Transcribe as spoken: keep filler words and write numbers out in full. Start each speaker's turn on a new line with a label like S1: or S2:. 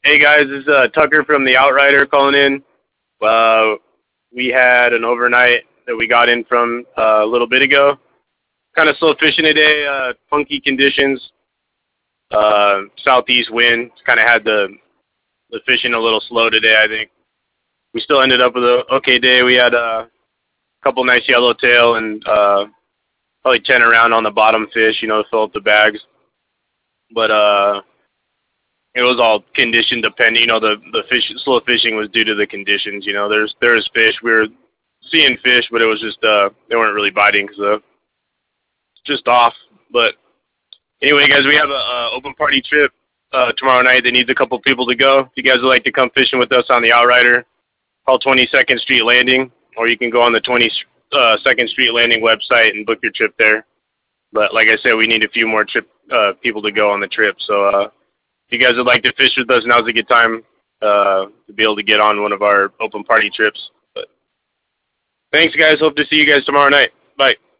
S1: Hey guys, this is uh, Tucker from the Outrider calling in. Uh, we had an overnight that we got in from uh, a little bit ago. Kind of slow fishing today, uh, funky conditions, uh, southeast wind. Kind of had the the fishing a little slow today. I think we still ended up with a okay day. We had a couple nice yellowtail and uh, probably ten around on the bottom fish. You know, fill up the bags. But uh, it was all condition dependent. You know, the the fish slow fishing was due to the conditions. You know, there's there's fish. We were seeing fish, but it was just uh they weren't really biting because uh, it's just off. But anyway, guys, we have a, a open party trip uh, tomorrow night that needs a couple people to go. If you guys would like to come fishing with us on the Outrider, call twenty-second Street Landing, or you can go on the twenty-second Street Landing website and book your trip there. But like I said, we need a few more trip uh, people to go on the trip. So uh, if you guys would like to fish with us, now's a good time uh, to be able to get on one of our open party trips. But thanks, guys. Hope to see you guys tomorrow night. Bye.